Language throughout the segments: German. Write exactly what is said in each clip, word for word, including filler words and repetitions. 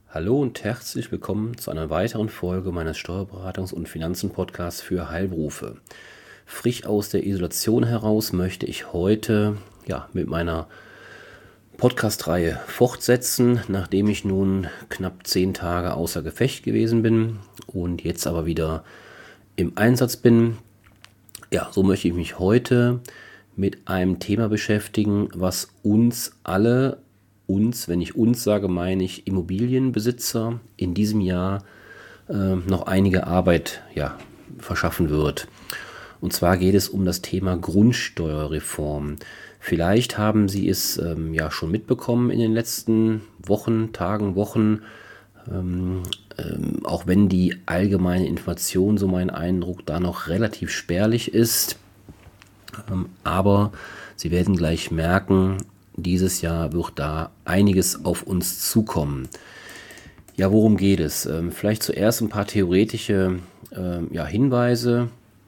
Hallo und herzlich willkommen zu einer weiteren Folge meines Steuerberatungs- und Finanzen-Podcasts für Heilberufe. Frisch aus der Isolation heraus möchte ich heute ja, mit meiner Podcast-Reihe fortsetzen, nachdem ich nun knapp zehn Tage außer Gefecht gewesen bin und jetzt aber wieder im Einsatz bin. Ja, so möchte ich mich heute mit einem Thema beschäftigen, was uns alle uns, wenn ich uns sage, meine ich Immobilienbesitzer, in diesem Jahr äh, noch einige Arbeit ja, verschaffen wird. Und zwar geht es um das Thema Grundsteuerreform. Vielleicht haben Sie es ähm, ja schon mitbekommen in den letzten Wochen, Tagen, Wochen, ähm, ähm, auch wenn die allgemeine Information, so mein Eindruck, da noch relativ spärlich ist. Ähm, aber Sie werden gleich merken, dieses Jahr wird da einiges auf uns zukommen. Ja, worum geht es? Ähm, vielleicht zuerst ein paar theoretische ähm, ja, Hinweise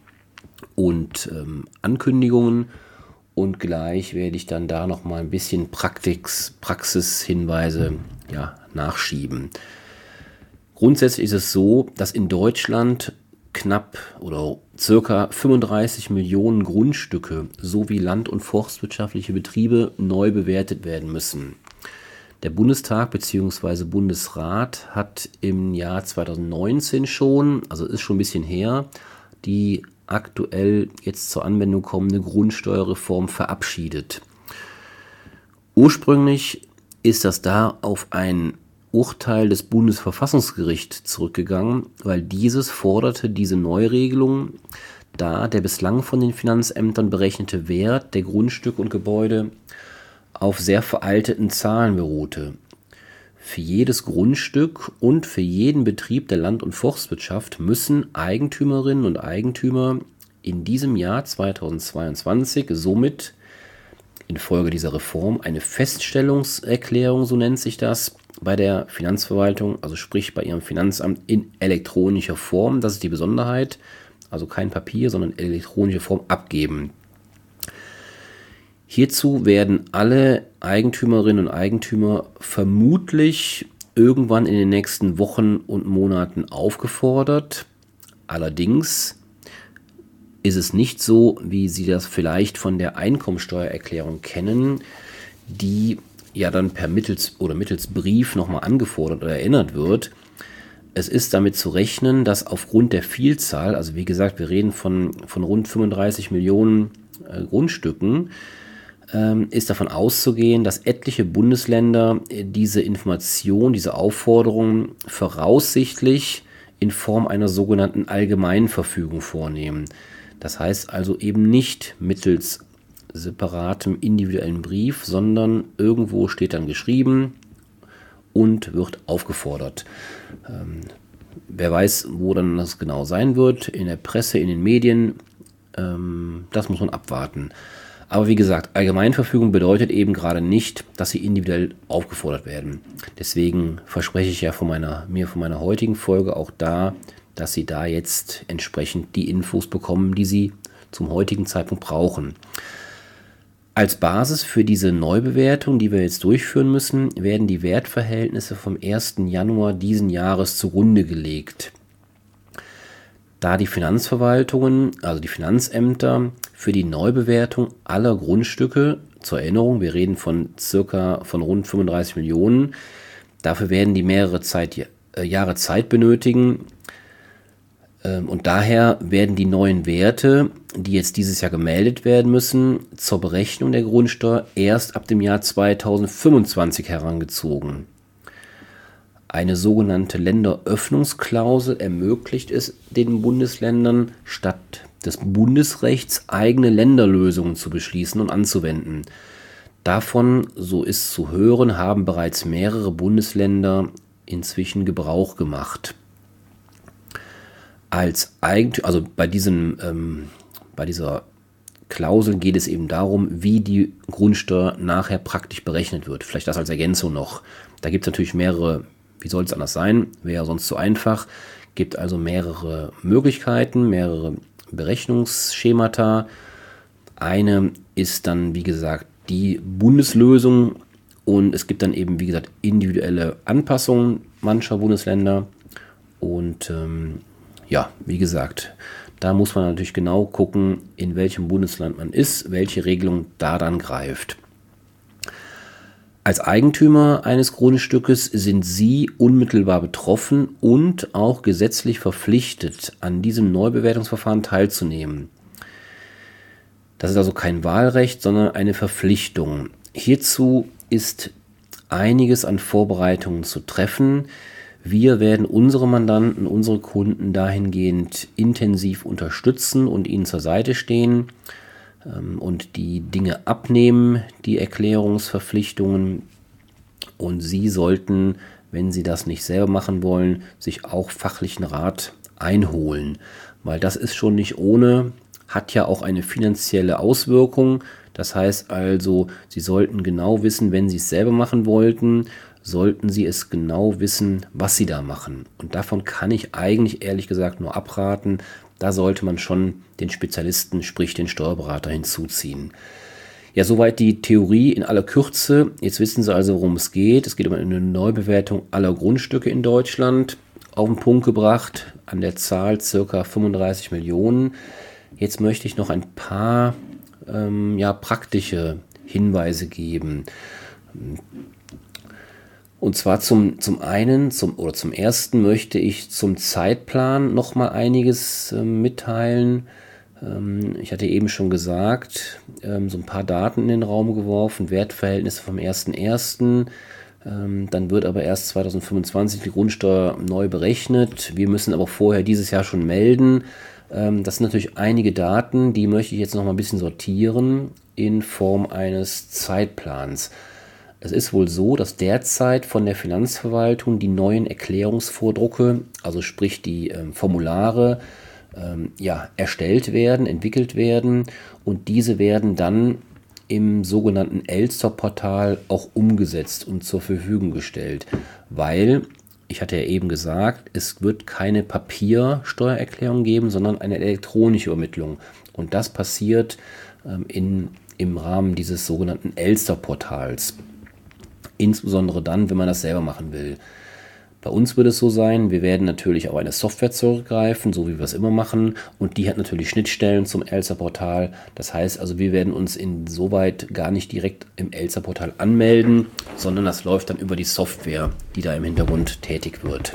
und ähm, Ankündigungen und gleich werde ich dann da noch mal ein bisschen Praxis, Praxishinweise ja, nachschieben. Grundsätzlich ist es so, dass in Deutschland knapp oder circa fünfunddreißig Millionen Grundstücke sowie land- und forstwirtschaftliche Betriebe neu bewertet werden müssen. Der Bundestag bzw. Bundesrat hat im Jahr zweitausendneunzehn schon, also ist schon ein bisschen her, die aktuell jetzt zur Anwendung kommende Grundsteuerreform verabschiedet. Ursprünglich ist das da auf ein Urteil des Bundesverfassungsgerichts zurückgegangen, weil dieses forderte diese Neuregelung, da der bislang von den Finanzämtern berechnete Wert der Grundstücke und Gebäude auf sehr veralteten Zahlen beruhte. Für jedes Grundstück und für jeden Betrieb der Land- und Forstwirtschaft müssen Eigentümerinnen und Eigentümer in diesem Jahr zweitausendzweiundzwanzig somit infolge dieser Reform eine Feststellungserklärung, so nennt sich das, bei der Finanzverwaltung, also sprich bei ihrem Finanzamt in elektronischer Form, das ist die Besonderheit, also kein Papier, sondern elektronische Form abgeben. Hierzu werden alle Eigentümerinnen und Eigentümer vermutlich irgendwann in den nächsten Wochen und Monaten aufgefordert. Allerdings ist es nicht so, wie Sie das vielleicht von der Einkommensteuererklärung kennen, die ja dann per mittels oder mittels Brief nochmal angefordert oder erinnert wird. Es ist damit zu rechnen, dass aufgrund der Vielzahl, also wie gesagt, wir reden von, von rund fünfunddreißig Millionen äh, Grundstücken, ähm, ist davon auszugehen, dass etliche Bundesländer diese Information, diese Aufforderung voraussichtlich in Form einer sogenannten Allgemeinverfügung vornehmen. Das heißt also eben nicht mittels separatem individuellen Brief, sondern irgendwo steht dann geschrieben und wird aufgefordert. Ähm, wer weiß, wo dann das genau sein wird, in der Presse, in den Medien, ähm, das muss man abwarten. Aber wie gesagt, Allgemeinverfügung bedeutet eben gerade nicht, dass sie individuell aufgefordert werden. Deswegen verspreche ich ja von meiner, mir von meiner heutigen Folge auch da, dass Sie da jetzt entsprechend die Infos bekommen, die Sie zum heutigen Zeitpunkt brauchen. Als Basis für diese Neubewertung, die wir jetzt durchführen müssen, werden die Wertverhältnisse vom ersten Januar diesen Jahres zugrunde gelegt. Da die Finanzverwaltungen, also die Finanzämter, für die Neubewertung aller Grundstücke, zur Erinnerung, wir reden von circa von rund fünfunddreißig Millionen, dafür werden die mehrere Zeit, äh, Jahre Zeit benötigen. Und daher werden die neuen Werte, die jetzt dieses Jahr gemeldet werden müssen, zur Berechnung der Grundsteuer erst ab dem Jahr zweitausendfünfundzwanzig herangezogen. Eine sogenannte Länderöffnungsklausel ermöglicht es den Bundesländern, statt des Bundesrechts eigene Länderlösungen zu beschließen und anzuwenden. Davon, so ist zu hören, haben bereits mehrere Bundesländer inzwischen Gebrauch gemacht. Als Eigentümer, also bei diesem, ähm, bei dieser Klausel geht es eben darum, wie die Grundsteuer nachher praktisch berechnet wird. Vielleicht das als Ergänzung noch. Da gibt es natürlich mehrere, wie soll es anders sein, wäre ja sonst so einfach. Gibt also mehrere Möglichkeiten, mehrere Berechnungsschemata. Eine ist dann, wie gesagt, die Bundeslösung Und es gibt dann eben, wie gesagt, individuelle Anpassungen mancher Bundesländer. Und ähm, ja, wie gesagt, da muss man natürlich genau gucken, in welchem Bundesland man ist, welche Regelung da dann greift. Als Eigentümer eines Grundstückes sind Sie unmittelbar betroffen und auch gesetzlich verpflichtet, an diesem Neubewertungsverfahren teilzunehmen. Das ist also kein Wahlrecht, sondern eine Verpflichtung. Hierzu ist einiges an Vorbereitungen zu treffen. Wir werden unsere Mandanten, unsere Kunden dahingehend intensiv unterstützen und ihnen zur Seite stehen ähm, und die Dinge abnehmen, die Erklärungsverpflichtungen. Und Sie sollten, wenn Sie das nicht selber machen wollen, sich auch fachlichen Rat einholen, weil das ist schon nicht ohne, hat ja auch eine finanzielle Auswirkung. Das heißt also, Sie sollten genau wissen, wenn Sie es selber machen wollten, sollten Sie es genau wissen, was Sie da machen. Und davon kann ich eigentlich ehrlich gesagt nur abraten. Da sollte man schon den Spezialisten, sprich den Steuerberater, hinzuziehen. Ja, soweit die Theorie in aller Kürze. Jetzt wissen Sie also, worum es geht. Es geht um eine Neubewertung aller Grundstücke in Deutschland. Auf den Punkt gebracht, an der Zahl ca. fünfunddreißig Millionen. Jetzt möchte ich noch ein paar ähm, ja, praktische Hinweise geben. Und zwar zum, zum einen, zum, oder zum ersten möchte ich zum Zeitplan noch mal einiges äh, mitteilen. Ähm, ich hatte eben schon gesagt, ähm, so ein paar Daten in den Raum geworfen, Wertverhältnisse vom ersten ersten Ähm, dann wird aber erst zweitausendfünfundzwanzig die Grundsteuer neu berechnet. Wir müssen aber vorher dieses Jahr schon melden. Ähm, das sind natürlich einige Daten, die möchte ich jetzt noch mal ein bisschen sortieren in Form eines Zeitplans. Es ist wohl so, dass derzeit von der Finanzverwaltung die neuen Erklärungsvordrucke, also sprich die ähm, Formulare, ähm, ja, erstellt werden, entwickelt werden und diese werden dann im sogenannten Elster-Portal auch umgesetzt und zur Verfügung gestellt, weil, ich hatte ja eben gesagt, es wird keine Papiersteuererklärung geben, sondern eine elektronische Übermittlung und das passiert ähm, in, im Rahmen dieses sogenannten Elster-Portals. Insbesondere dann, wenn man das selber machen will. Bei uns wird es so sein, wir werden natürlich auf eine Software zurückgreifen, so wie wir es immer machen. Und die hat natürlich Schnittstellen zum Elster-Portal. Das heißt also, wir werden uns insoweit gar nicht direkt im Elster-Portal anmelden, sondern das läuft dann über die Software, die da im Hintergrund tätig wird.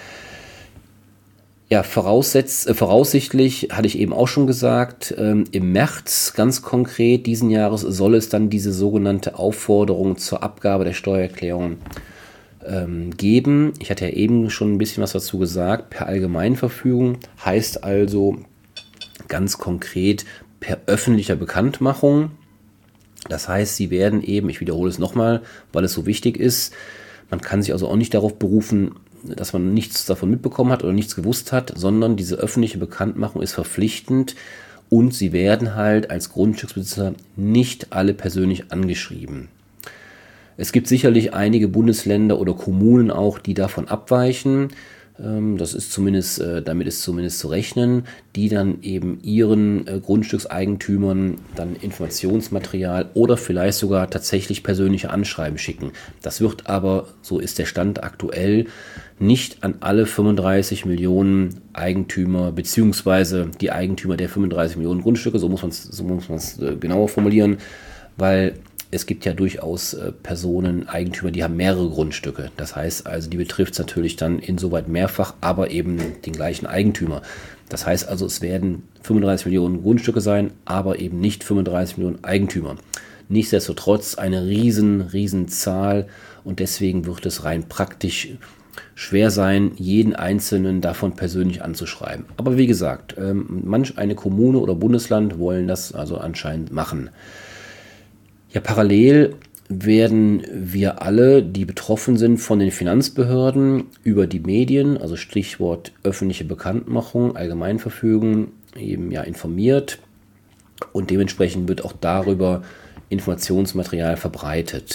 Ja, voraussetz, äh, voraussichtlich, hatte ich eben auch schon gesagt, ähm, im März ganz konkret diesen Jahres soll es dann diese sogenannte Aufforderung zur Abgabe der Steuererklärung ähm, geben. Ich hatte ja eben schon ein bisschen was dazu gesagt. Per Allgemeinverfügung heißt also ganz konkret per öffentlicher Bekanntmachung. Das heißt, Sie werden eben, ich wiederhole es nochmal, weil es so wichtig ist, man kann sich also auch nicht darauf berufen, dass man nichts davon mitbekommen hat oder nichts gewusst hat, sondern diese öffentliche Bekanntmachung ist verpflichtend und Sie werden halt als Grundstücksbesitzer nicht alle persönlich angeschrieben. Es gibt sicherlich einige Bundesländer oder Kommunen auch, die davon abweichen. Das ist zumindest, damit ist zumindest zu rechnen, die dann eben ihren Grundstückseigentümern dann Informationsmaterial oder vielleicht sogar tatsächlich persönliche Anschreiben schicken. Das wird aber, so ist der Stand aktuell, nicht an alle fünfunddreißig Millionen Eigentümer beziehungsweise die Eigentümer der fünfunddreißig Millionen Grundstücke, so muss man es so muss man es genauer formulieren, weil es gibt ja durchaus äh, Personen, Eigentümer, die haben mehrere Grundstücke. Das heißt also, die betrifft es natürlich dann insoweit mehrfach, aber eben den gleichen Eigentümer. Das heißt also, es werden fünfunddreißig Millionen Grundstücke sein, aber eben nicht fünfunddreißig Millionen Eigentümer. Nichtsdestotrotz eine riesen, riesen Zahl und deswegen wird es rein praktisch schwer sein, jeden Einzelnen davon persönlich anzuschreiben. Aber wie gesagt, ähm, manch eine Kommune oder Bundesland wollen das also anscheinend machen. Ja, parallel werden wir alle, die betroffen sind von den Finanzbehörden, über die Medien, also Stichwort öffentliche Bekanntmachung, Allgemeinverfügung, eben ja informiert und dementsprechend wird auch darüber Informationsmaterial verbreitet.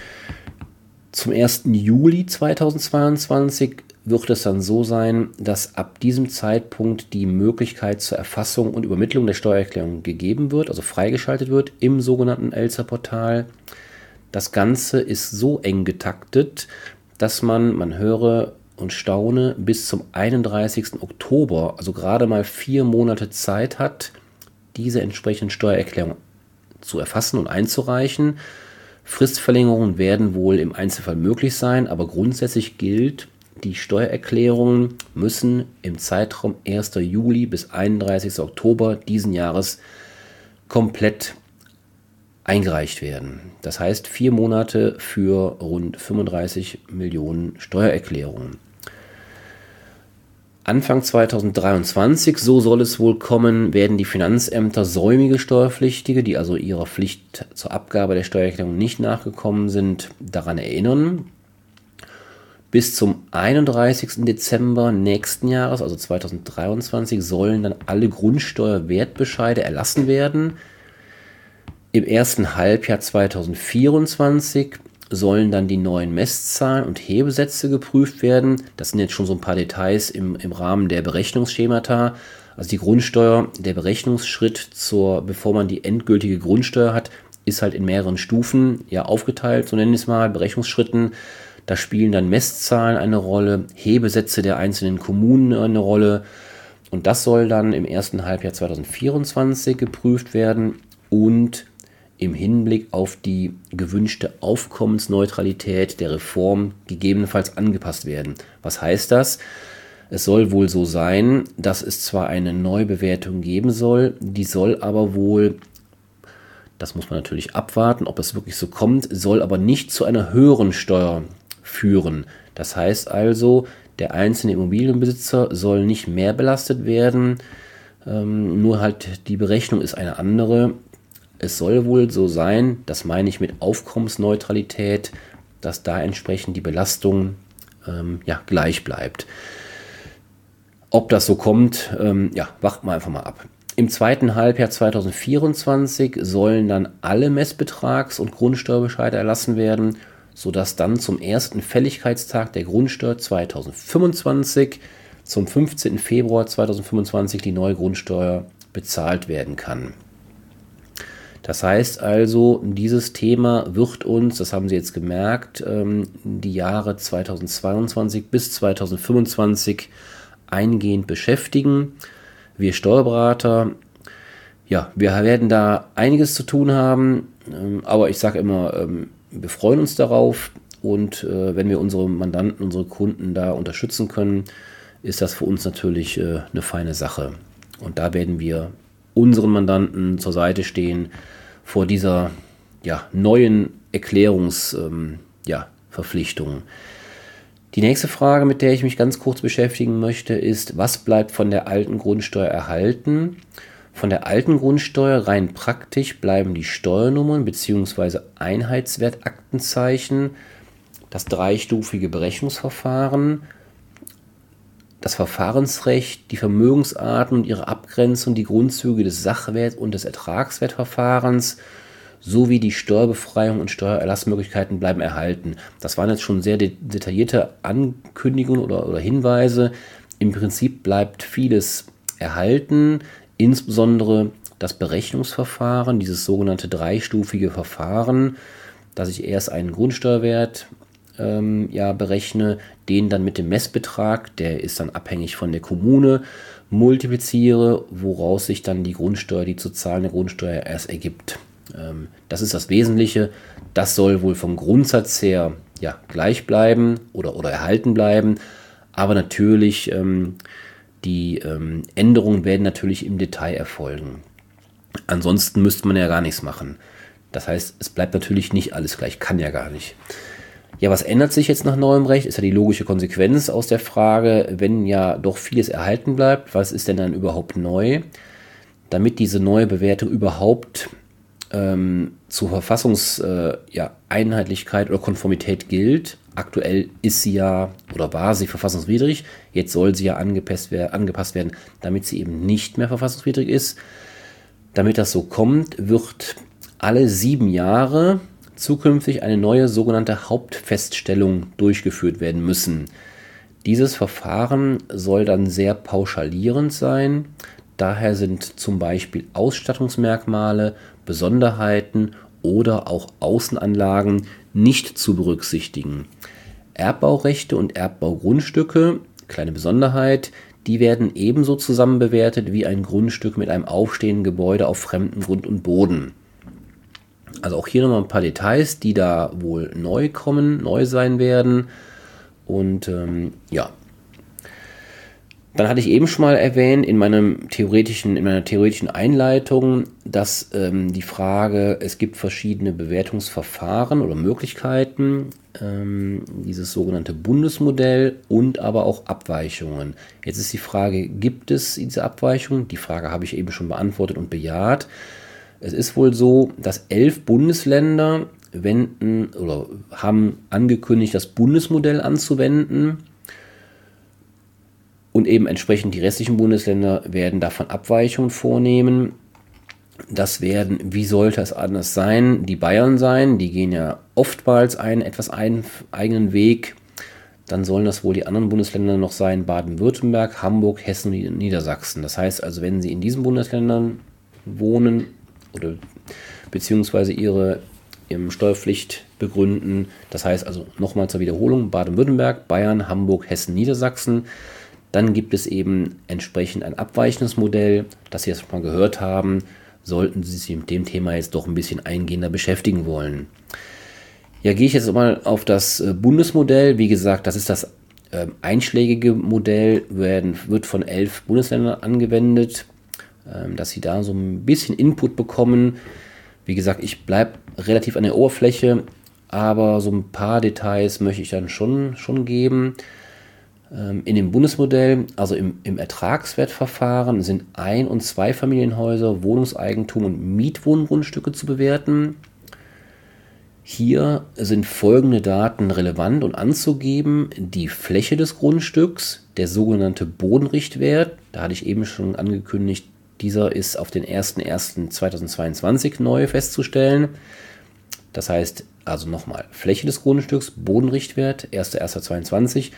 Zum ersten Juli zweitausendzweiundzwanzig wird es dann so sein, dass ab diesem Zeitpunkt die Möglichkeit zur Erfassung und Übermittlung der Steuererklärung gegeben wird, also freigeschaltet wird im sogenannten Elster-Portal. Das Ganze ist so eng getaktet, dass man, man höre und staune, bis zum einunddreißigsten Oktober, also gerade mal vier Monate Zeit hat, diese entsprechenden Steuererklärungen zu erfassen und einzureichen. Fristverlängerungen werden wohl im Einzelfall möglich sein, aber grundsätzlich gilt, die Steuererklärungen müssen im Zeitraum ersten Juli bis einunddreißigsten Oktober diesen Jahres komplett eingereicht werden. Das heißt vier Monate für rund fünfunddreißig Millionen Steuererklärungen. Anfang zweitausenddreiundzwanzig, so soll es wohl kommen, werden die Finanzämter säumige Steuerpflichtige, die also ihrer Pflicht zur Abgabe der Steuererklärung nicht nachgekommen sind, daran erinnern. Bis zum einunddreißigsten Dezember nächsten Jahres, also zweitausenddreiundzwanzig, sollen dann alle Grundsteuerwertbescheide erlassen werden. Im ersten Halbjahr zweitausendvierundzwanzig sollen dann die neuen Messzahlen und Hebesätze geprüft werden. Das sind jetzt schon so ein paar Details im, im Rahmen der Berechnungsschemata. Also die Grundsteuer, der Berechnungsschritt, zur, bevor man die endgültige Grundsteuer hat, ist halt in mehreren Stufen ja aufgeteilt, so nennen wir es mal, Berechnungsschritten. Da spielen dann Messzahlen eine Rolle, Hebesätze der einzelnen Kommunen eine Rolle. Und das soll dann im ersten Halbjahr zweitausendvierundzwanzig geprüft werden und im Hinblick auf die gewünschte Aufkommensneutralität der Reform gegebenenfalls angepasst werden. Was heißt das? Es soll wohl so sein, dass es zwar eine Neubewertung geben soll, die soll aber wohl, das muss man natürlich abwarten, ob es wirklich so kommt, soll aber nicht zu einer höheren Steuer führen. Das heißt also, der einzelne Immobilienbesitzer soll nicht mehr belastet werden, ähm, nur halt die Berechnung ist eine andere. Es soll wohl so sein, das meine ich mit Aufkommensneutralität, dass da entsprechend die Belastung ähm, ja, gleich bleibt. Ob das so kommt, ähm, ja, warten wir einfach mal ab. Im zweiten Halbjahr zweitausendvierundzwanzig sollen dann alle Messbetrags- und Grundsteuerbescheide erlassen werden, sodass dann zum ersten Fälligkeitstag der Grundsteuer zweitausendfünfundzwanzig, zum fünfzehnten Februar zweitausendfünfundzwanzig, die neue Grundsteuer bezahlt werden kann. Das heißt also, dieses Thema wird uns, das haben Sie jetzt gemerkt, die Jahre zweitausendzweiundzwanzig bis zweitausendfünfundzwanzig eingehend beschäftigen. Wir Steuerberater, ja, wir werden da einiges zu tun haben, aber ich sage immer, wir freuen uns darauf und wenn wir unsere Mandanten, unsere Kunden da unterstützen können, ist das für uns natürlich eine feine Sache. Und da werden wir unseren Mandanten zur Seite stehen vor dieser ja, neuen Erklärungsverpflichtung. Ja, Verpflichtung. Die nächste Frage, mit der ich mich ganz kurz beschäftigen möchte, ist, was bleibt von der alten Grundsteuer erhalten? Von der alten Grundsteuer rein praktisch bleiben die Steuernummern bzw. Einheitswertaktenzeichen, das dreistufige Berechnungsverfahren, das Verfahrensrecht, die Vermögensarten und ihre Abgrenzung, die Grundzüge des Sachwert- und des Ertragswertverfahrens sowie die Steuerbefreiung und Steuererlassmöglichkeiten bleiben erhalten. Das waren jetzt schon sehr de- detaillierte Ankündigungen oder, oder Hinweise. Im Prinzip bleibt vieles erhalten, insbesondere das Berechnungsverfahren, dieses sogenannte dreistufige Verfahren, dass ich erst einen Grundsteuerwert ähm, ja, berechne, den dann mit dem Messbetrag, der ist dann abhängig von der Kommune, multipliziere, woraus sich dann die Grundsteuer, die zu zahlende Grundsteuer erst ergibt. Ähm, das ist das Wesentliche. Das soll wohl vom Grundsatz her ja, gleich bleiben oder, oder erhalten bleiben, aber natürlich ähm, die ähm, Änderungen werden natürlich im Detail erfolgen. Ansonsten müsste man ja gar nichts machen. Das heißt, es bleibt natürlich nicht alles gleich, kann ja gar nicht. Ja, was ändert sich jetzt nach neuem Recht? Ist ja die logische Konsequenz aus der Frage, wenn ja doch vieles erhalten bleibt, was ist denn dann überhaupt neu? Damit diese neue Bewertung überhaupt ähm, zur Verfassungseinheitlichkeit äh, ja, oder Konformität gilt, aktuell ist sie ja oder war sie verfassungswidrig, jetzt soll sie ja angepasst, wer- angepasst werden, damit sie eben nicht mehr verfassungswidrig ist. Damit das so kommt, wird alle sieben Jahre zukünftig eine neue sogenannte Hauptfeststellung durchgeführt werden müssen. Dieses Verfahren soll dann sehr pauschalierend sein. Daher sind zum Beispiel Ausstattungsmerkmale, Besonderheiten oder auch Außenanlagen nicht zu berücksichtigen. Erbbaurechte und Erbbaugrundstücke, kleine Besonderheit, die werden ebenso zusammen bewertet wie ein Grundstück mit einem aufstehenden Gebäude auf fremdem Grund und Boden. Also auch hier nochmal ein paar Details, die da wohl neu kommen, neu sein werden. Und ähm, ja, dann hatte ich eben schon mal erwähnt in, meinem theoretischen, in meiner theoretischen Einleitung, dass ähm, die Frage, es gibt verschiedene Bewertungsverfahren oder Möglichkeiten, ähm, dieses sogenannte Bundesmodell und aber auch Abweichungen. Jetzt ist die Frage, gibt es diese Abweichungen? Die Frage habe ich eben schon beantwortet und bejaht. Es ist wohl so, dass elf Bundesländer wenden oder haben angekündigt, das Bundesmodell anzuwenden. Und eben entsprechend die restlichen Bundesländer werden davon Abweichungen vornehmen. Das werden, wie sollte es anders sein, die Bayern sein. Die gehen ja oftmals einen etwas ein, eigenen Weg. Dann sollen das wohl die anderen Bundesländer noch sein, Baden-Württemberg, Hamburg, Hessen und Niedersachsen. Das heißt also, wenn Sie in diesen Bundesländern wohnen oder beziehungsweise ihre, ihre Steuerpflicht begründen, das heißt also nochmal zur Wiederholung, Baden-Württemberg, Bayern, Hamburg, Hessen, Niedersachsen, dann gibt es eben entsprechend ein abweichendes Modell, das Sie jetzt mal gehört haben, sollten Sie sich mit dem Thema jetzt doch ein bisschen eingehender beschäftigen wollen. Ja, gehe ich jetzt mal auf das Bundesmodell. Wie gesagt, das ist das äh, einschlägige Modell, werden, wird von elf Bundesländern angewendet, äh, dass Sie da so ein bisschen Input bekommen. Wie gesagt, ich bleibe relativ an der Oberfläche, aber so ein paar Details möchte ich dann schon, schon geben. In dem Bundesmodell, also im, im Ertragswertverfahren, sind Ein- und Zweifamilienhäuser, Wohnungseigentum und Mietwohngrundstücke zu bewerten. Hier sind folgende Daten relevant und anzugeben: die Fläche des Grundstücks, der sogenannte Bodenrichtwert, da hatte ich eben schon angekündigt, dieser ist auf den ersten ersten zweitausendzweiundzwanzig neu festzustellen. Das heißt also nochmal Fläche des Grundstücks, Bodenrichtwert, erster erster zweitausendzweiundzwanzig.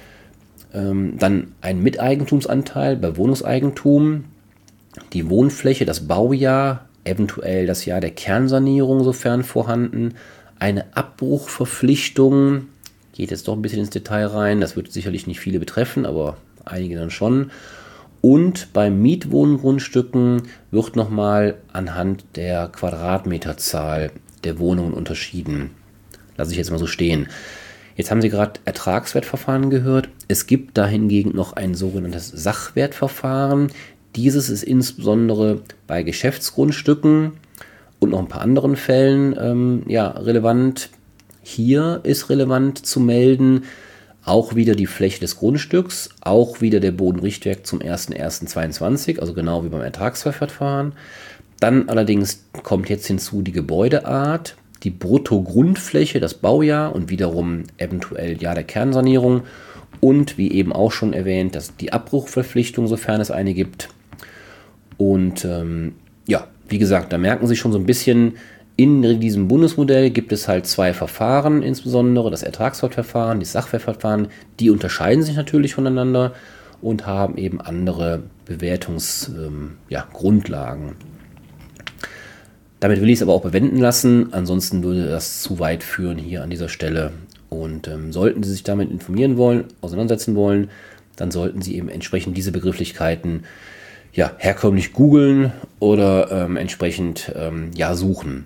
Dann ein Miteigentumsanteil bei Wohnungseigentum, die Wohnfläche, das Baujahr, eventuell das Jahr der Kernsanierung, sofern vorhanden, eine Abbruchverpflichtung, geht jetzt doch ein bisschen ins Detail rein, das wird sicherlich nicht viele betreffen, aber einige dann schon. Und bei Mietwohngrundstücken wird nochmal anhand der Quadratmeterzahl der Wohnungen unterschieden. Lasse ich jetzt mal so stehen. Jetzt haben Sie gerade Ertragswertverfahren gehört. Es gibt da hingegen noch ein sogenanntes Sachwertverfahren. Dieses ist insbesondere bei Geschäftsgrundstücken und noch ein paar anderen Fällen ähm, ja, relevant. Hier ist relevant zu melden, auch wieder die Fläche des Grundstücks, auch wieder der Bodenrichtwert zum erster erster zweitausendzweiundzwanzig, also genau wie beim Ertragswertverfahren. Dann allerdings kommt jetzt hinzu die Gebäudeart, die Bruttogrundfläche, das Baujahr und wiederum eventuell Jahr der Kernsanierung und wie eben auch schon erwähnt, dass die Abbruchverpflichtung, sofern es eine gibt. Und ähm, ja, wie gesagt, da merken Sie schon so ein bisschen, in diesem Bundesmodell gibt es halt zwei Verfahren, insbesondere das Ertragswertverfahren, das Sachwertverfahren, die unterscheiden sich natürlich voneinander und haben eben andere Bewertungsgrundlagen. Ähm, ja, Grundlagen. Damit will ich es aber auch bewenden lassen, ansonsten würde das zu weit führen hier an dieser Stelle. Und ähm, sollten Sie sich damit informieren wollen, auseinandersetzen wollen, dann sollten Sie eben entsprechend diese Begrifflichkeiten ja, herkömmlich googeln oder ähm, entsprechend ähm, ja, suchen.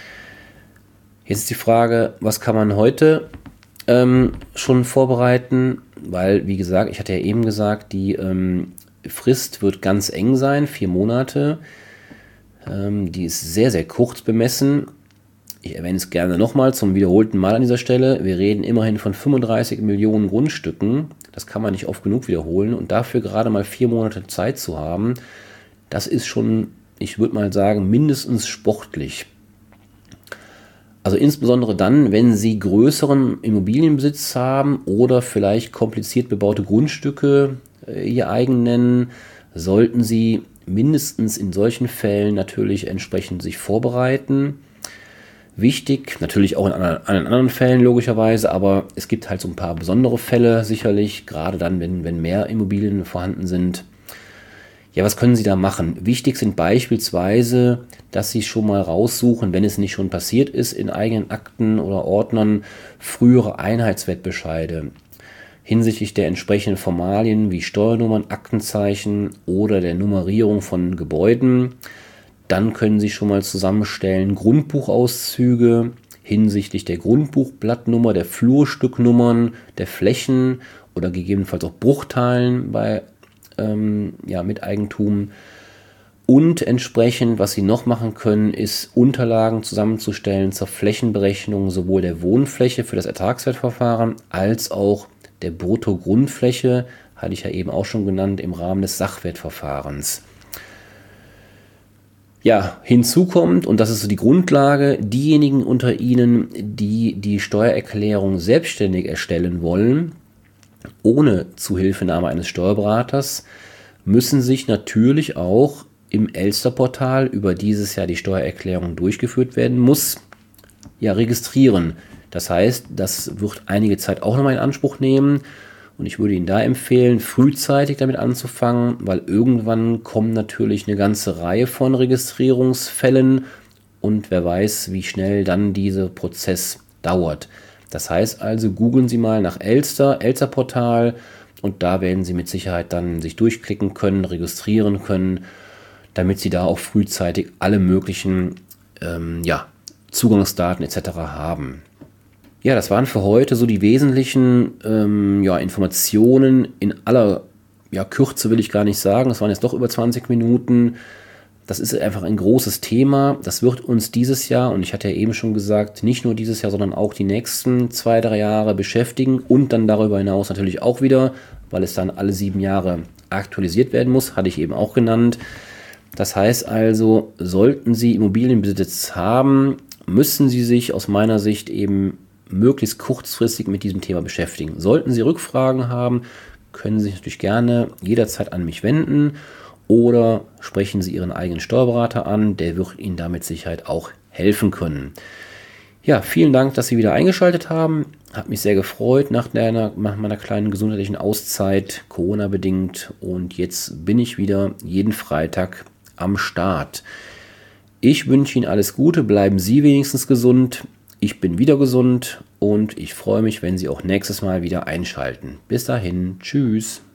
Jetzt ist die Frage, was kann man heute ähm, schon vorbereiten? Weil, wie gesagt, ich hatte ja eben gesagt, die ähm, Frist wird ganz eng sein, vier Monate. Die ist sehr, sehr kurz bemessen. Ich erwähne es gerne nochmal zum wiederholten Mal an dieser Stelle. Wir reden immerhin von fünfunddreißig Millionen Grundstücken. Das kann man nicht oft genug wiederholen. Und dafür gerade mal vier Monate Zeit zu haben, das ist schon, ich würde mal sagen, mindestens sportlich. Also insbesondere dann, wenn Sie größeren Immobilienbesitz haben oder vielleicht kompliziert bebaute Grundstücke äh, Ihr eigen nennen, sollten Sie mindestens in solchen Fällen natürlich entsprechend sich vorbereiten. Wichtig, natürlich auch in anderen, anderen Fällen logischerweise, aber es gibt halt so ein paar besondere Fälle sicherlich, gerade dann, wenn, wenn mehr Immobilien vorhanden sind. Ja, was können Sie da machen? Wichtig sind beispielsweise, dass Sie schon mal raussuchen, wenn es nicht schon passiert ist, in eigenen Akten oder Ordnern frühere Einheitswertbescheide hinsichtlich der entsprechenden Formalien wie Steuernummern, Aktenzeichen oder der Nummerierung von Gebäuden. Dann können Sie schon mal zusammenstellen Grundbuchauszüge hinsichtlich der Grundbuchblattnummer, der Flurstücknummern, der Flächen oder gegebenenfalls auch Bruchteilen bei ähm, ja, Miteigentum. Und entsprechend, was Sie noch machen können, ist Unterlagen zusammenzustellen zur Flächenberechnung sowohl der Wohnfläche für das Ertragswertverfahren als auch der Bruttogrundfläche, hatte ich ja eben auch schon genannt, im Rahmen des Sachwertverfahrens. Ja, hinzu kommt, und das ist so die Grundlage, diejenigen unter Ihnen, die die Steuererklärung selbstständig erstellen wollen, ohne Zuhilfenahme eines Steuerberaters, müssen sich natürlich auch im Elster-Portal, über dieses ja die Steuererklärung durchgeführt werden muss, ja, registrieren. Das heißt, das wird einige Zeit auch nochmal in Anspruch nehmen. Und ich würde Ihnen da empfehlen, frühzeitig damit anzufangen, weil irgendwann kommen natürlich eine ganze Reihe von Registrierungsfällen und wer weiß, wie schnell dann dieser Prozess dauert. Das heißt also, googeln Sie mal nach Elster, Elster-Portal und da werden Sie mit Sicherheit dann sich durchklicken können, registrieren können, damit Sie da auch frühzeitig alle möglichen ähm, ja, Zugangsdaten et cetera haben. Ja, das waren für heute so die wesentlichen ähm, ja, Informationen in aller ja, Kürze, will ich gar nicht sagen. Das waren jetzt doch über zwanzig Minuten. Das ist einfach ein großes Thema. Das wird uns dieses Jahr, und ich hatte ja eben schon gesagt, nicht nur dieses Jahr, sondern auch die nächsten zwei, drei Jahre beschäftigen und dann darüber hinaus natürlich auch wieder, weil es dann alle sieben Jahre aktualisiert werden muss, hatte ich eben auch genannt. Das heißt also, sollten Sie Immobilienbesitz haben, müssen Sie sich aus meiner Sicht eben möglichst kurzfristig mit diesem Thema beschäftigen. Sollten Sie Rückfragen haben, können Sie sich natürlich gerne jederzeit an mich wenden oder sprechen Sie Ihren eigenen Steuerberater an, der wird Ihnen da mit Sicherheit auch helfen können. Ja, vielen Dank, dass Sie wieder eingeschaltet haben. Hat mich sehr gefreut nach, der, nach meiner kleinen gesundheitlichen Auszeit, Corona-bedingt. Und jetzt bin ich wieder jeden Freitag am Start. Ich wünsche Ihnen alles Gute, bleiben Sie wenigstens gesund. Ich bin wieder gesund und ich freue mich, wenn Sie auch nächstes Mal wieder einschalten. Bis dahin, tschüss.